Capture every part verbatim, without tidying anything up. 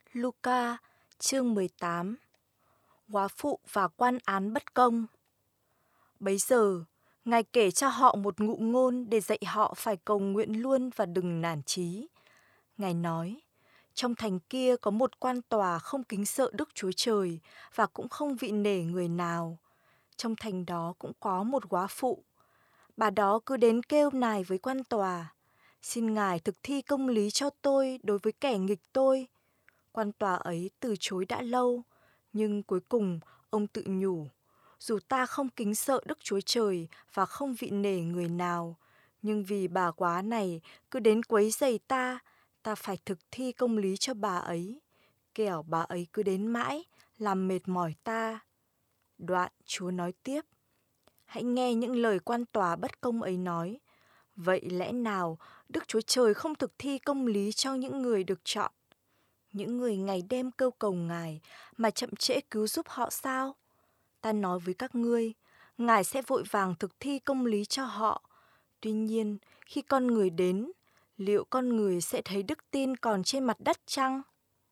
Luca chương mười tám. Góa phụ và quan án bất công. Bấy giờ, Ngài kể cho họ một ngụ ngôn để dạy họ phải cầu nguyện luôn và đừng nản chí. Ngài nói, trong thành kia có một quan tòa không kính sợ Đức Chúa Trời và cũng không vị nể người nào. Trong thành đó cũng có một góa phụ. Bà đó cứ đến kêu nài với quan tòa, xin Ngài thực thi công lý cho tôi đối với kẻ nghịch tôi. Quan tòa ấy từ chối đã lâu, nhưng cuối cùng ông tự nhủ, dù ta không kính sợ Đức Chúa Trời và không vị nể người nào, nhưng vì bà góa này cứ đến quấy rầy ta, ta phải thực thi công lý cho bà ấy, kẻo bà ấy cứ đến mãi, làm mệt mỏi ta. Đoạn Chúa nói tiếp, hãy nghe những lời quan tòa bất công ấy nói. Vậy lẽ nào Đức Chúa Trời không thực thi công lý cho những người được chọn? Những người ngày đêm kêu cầu Ngài mà chậm trễ cứu giúp họ sao? Ta nói với các ngươi, Ngài sẽ vội vàng thực thi công lý cho họ. Tuy nhiên, khi con người đến, liệu con người sẽ thấy đức tin còn trên mặt đất chăng?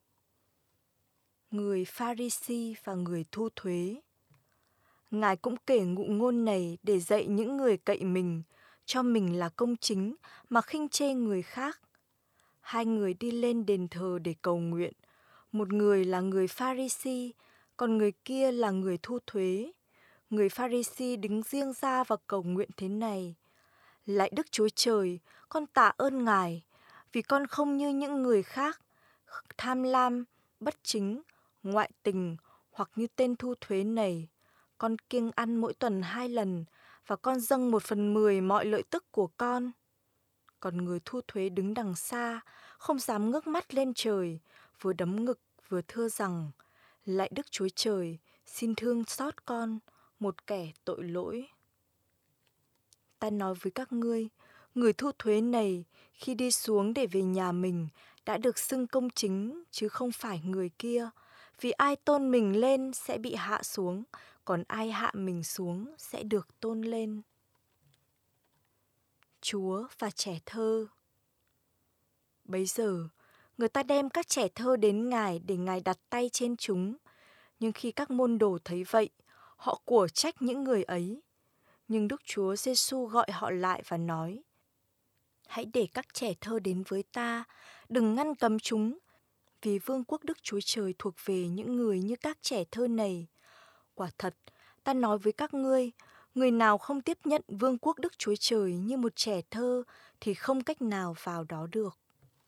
Người Pha-ri-si và người thu thuế. Ngài cũng kể ngụ ngôn này để dạy những người cậy mình, cho mình là công chính mà khinh chê người khác. Hai người đi lên đền thờ để cầu nguyện. Một người là người Pha-ri-si, còn người kia là người thu thuế. Người Pha-ri-si đứng riêng ra và cầu nguyện thế này. Lạy Đức Chúa Trời, con tạ ơn Ngài, vì con không như những người khác, tham lam, bất chính, ngoại tình hoặc như tên thu thuế này. Con kiêng ăn mỗi tuần hai lần và con dâng một phần mười mọi lợi tức của con. Còn người thu thuế đứng đằng xa, không dám ngước mắt lên trời, vừa đấm ngực vừa thưa rằng, lạy Đức Chúa Trời, xin thương xót con, một kẻ tội lỗi. Ta nói với các ngươi, người thu thuế này khi đi xuống để về nhà mình đã được xưng công chính chứ không phải người kia, vì ai tôn mình lên sẽ bị hạ xuống, còn ai hạ mình xuống sẽ được tôn lên. Chúa và trẻ thơ. Bấy giờ, người ta đem các trẻ thơ đến Ngài để Ngài đặt tay trên chúng. Nhưng khi các môn đồ thấy vậy, họ của trách những người ấy. Nhưng Đức Chúa Giêsu gọi họ lại và nói, hãy để các trẻ thơ đến với ta, đừng ngăn cấm chúng, vì vương quốc Đức Chúa Trời thuộc về những người như các trẻ thơ này. Quả thật, ta nói với các ngươi, người nào không tiếp nhận vương quốc Đức Chúa Trời như một trẻ thơ thì không cách nào vào đó được.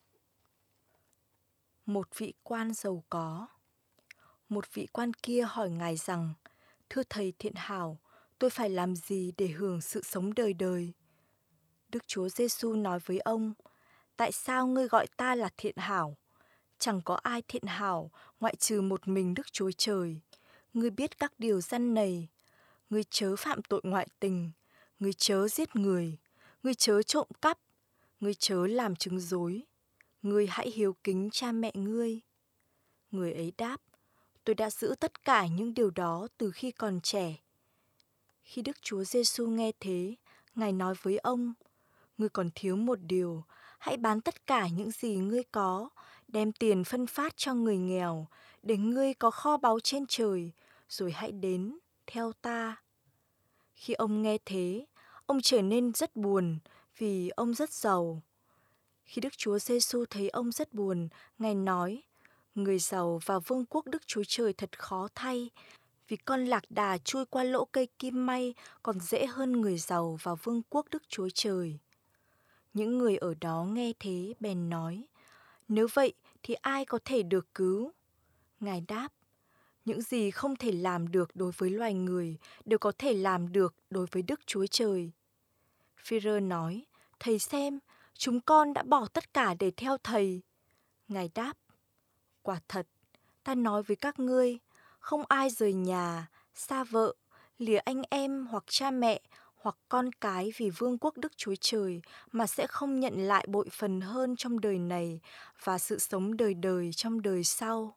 Một vị quan giàu có. Một vị quan kia hỏi Ngài rằng, thưa Thầy thiện hảo, tôi phải làm gì để hưởng sự sống đời đời? Đức Chúa Giêsu nói với ông, tại sao ngươi gọi ta là thiện hảo? Chẳng có ai thiện hảo ngoại trừ một mình Đức Chúa Trời. Ngươi biết các điều răn này, ngươi chớ phạm tội ngoại tình, ngươi chớ giết người, ngươi chớ trộm cắp, ngươi chớ làm chứng dối, ngươi hãy hiếu kính cha mẹ ngươi. Người ấy đáp, tôi đã giữ tất cả những điều đó từ khi còn trẻ. Khi Đức Chúa Giêsu nghe thế, Ngài nói với ông, ngươi còn thiếu một điều, hãy bán tất cả những gì ngươi có, đem tiền phân phát cho người nghèo, để ngươi có kho báu trên trời, rồi hãy đến, theo ta. Khi ông nghe thế, ông trở nên rất buồn, vì ông rất giàu. Khi Đức Chúa Giêsu thấy ông rất buồn, Ngài nói, người giàu vào vương quốc Đức Chúa Trời thật khó thay, vì con lạc đà chui qua lỗ cây kim may còn dễ hơn người giàu vào vương quốc Đức Chúa Trời. Những người ở đó nghe thế bèn nói, nếu vậy thì ai có thể được cứu? Ngài đáp, những gì không thể làm được đối với loài người đều có thể làm được đối với Đức Chúa Trời. Phi-rơ nói, thầy xem, chúng con đã bỏ tất cả để theo thầy. Ngài đáp, quả thật, ta nói với các ngươi, không ai rời nhà, xa vợ, lìa anh em hoặc cha mẹ hoặc con cái vì vương quốc Đức Chúa Trời mà sẽ không nhận lại bội phần hơn trong đời này và sự sống đời đời trong đời sau.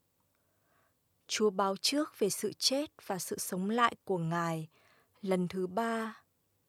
Chúa báo trước về sự chết và sự sống lại của Ngài lần thứ ba.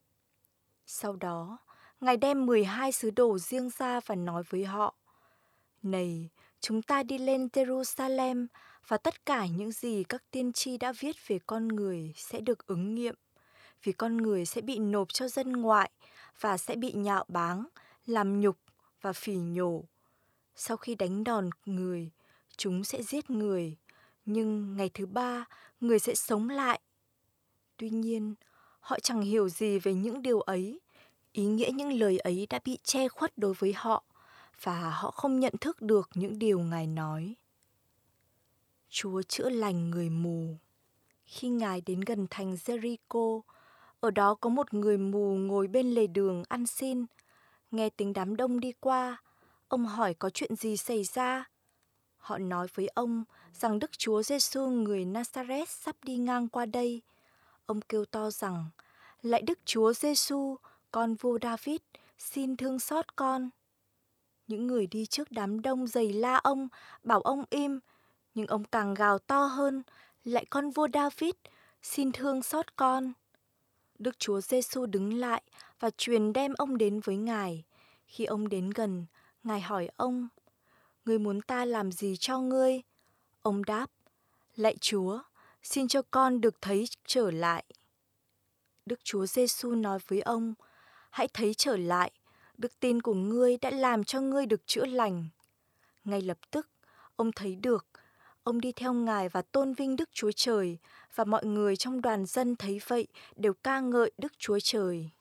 Sau đó, Ngài đem mười hai sứ đồ riêng ra và nói với họ, này, Chúng ta đi lên Jerusalem và tất cả những gì các tiên tri đã viết về con người sẽ được ứng nghiệm, vì con người sẽ bị nộp cho dân ngoại và sẽ bị nhạo báng, làm nhục và phỉ nhổ. Sau khi đánh đòn người, chúng sẽ giết người, nhưng ngày thứ ba, người sẽ sống lại. Tuy nhiên, họ chẳng hiểu gì về những điều ấy. Ý nghĩa những lời ấy đã bị che khuất đối với họ, và họ không nhận thức được những điều Ngài nói. Chúa chữa lành người mù. Khi Ngài đến gần thành Jericho, ở đó có một người mù ngồi bên lề đường ăn xin. Nghe tiếng đám đông đi qua, ông hỏi có chuyện gì xảy ra. Họ nói với ông rằng Đức Chúa Giêsu người Nazareth sắp đi ngang qua đây. Ông kêu to rằng: Lạy Đức Chúa Giêsu, con vua David, xin thương xót con. Những người đi trước đám đông giày la ông, bảo ông im, nhưng ông càng gào to hơn: Lạy con vua David, xin thương xót con. Đức Chúa Giêsu đứng lại và truyền đem ông đến với Ngài. Khi ông đến gần, Ngài hỏi ông: Ngươi muốn ta làm gì cho ngươi? Ông đáp: Lạy Chúa, xin cho con được thấy trở lại. Đức Chúa Giêsu nói với ông: Hãy thấy trở lại, đức tin của ngươi đã làm cho ngươi được chữa lành. Ngay lập tức, ông thấy được. Ông đi theo Ngài và tôn vinh Đức Chúa Trời, và mọi người trong đoàn dân thấy vậy đều ca ngợi Đức Chúa Trời.